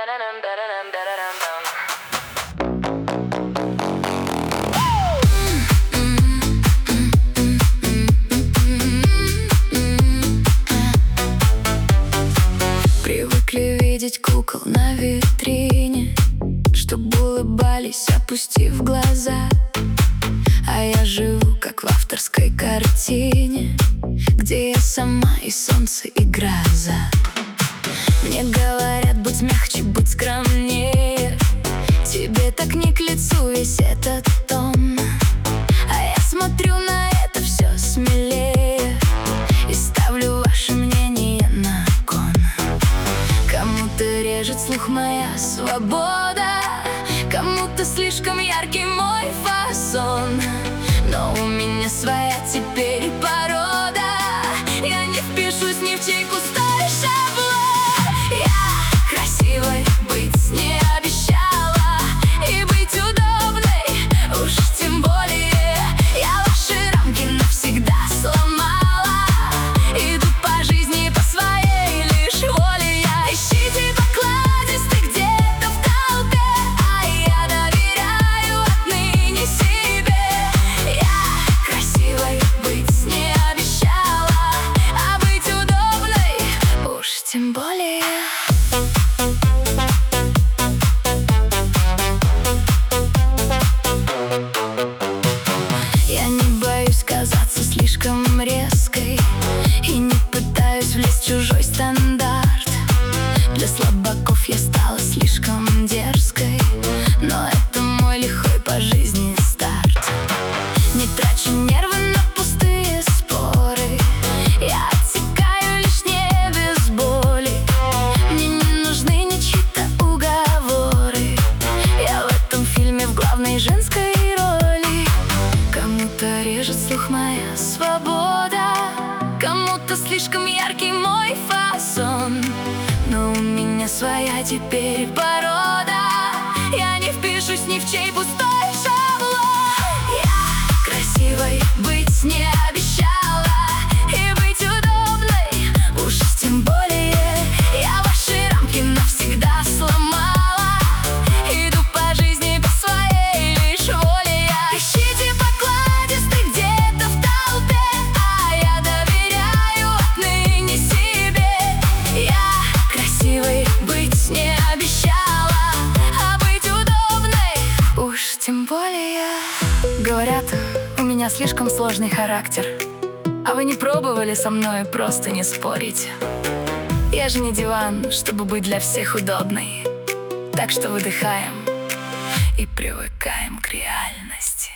Привыкли видеть кукол на витрине, чтоб улыбались, опустив глаза. А я живу, как в авторской картине, где я сама и солнце, и гроза. Мне говорят, будь мягче, будь скромнее, тебе так не к лицу весь этот тон. А я смотрю на это все смелее и ставлю ваше мнение на кон. Кому-то режет слух моя свобода, кому-то слишком яркий мой фасон. Но у меня своя теперь порода, я не впишусь ни в чей пустой шаблон. Я красивой быть не обещала, и быть удобной уж тем более. Я ваши рамки навсегда сломала, иду по жизни по своей лишь воле я. Ищите покладисты где-то в толпе, а я доверяю отныне себе. Я красивой быть не обещала, а быть удобной уж тем более. Я не боюсь казаться слишком резкой и не пытаюсь влезть в чужой стандарт. Для слабаков я стала слишком дерзкой, но это мой лихой по жизни старт. Не трачу нервы на пустые споры, я отсекаю лишнее без боли. Мне не нужны ни чьи-то уговоры, я в этом фильме в главной женской роли. Кому-то режет слух моя свобода, кому-то слишком яркий мой фасон. Но у меня своя теперь порода, я не впишусь ни в чей пустой шаблон. Я красивой быть не обещала, и быть удобной уж тем более. Я ваши рамки навсегда сломала, иду по жизни по своей лишь воле я. Ищите покладисты где-то в толпе, а я доверяю отныне себе. Я красивой быть не обещала, а быть удобной уж тем более. Говорят, у меня слишком сложный характер, а вы не пробовали со мной просто не спорить. Я же не диван, чтобы быть для всех удобной. Так что выдыхаем и привыкаем к реальности.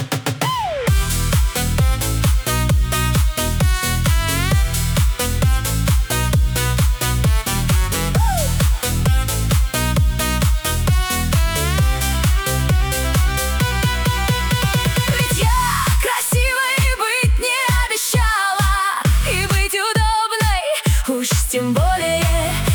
Ведь я красивой быть не обещала, и быть удобной уж тем более.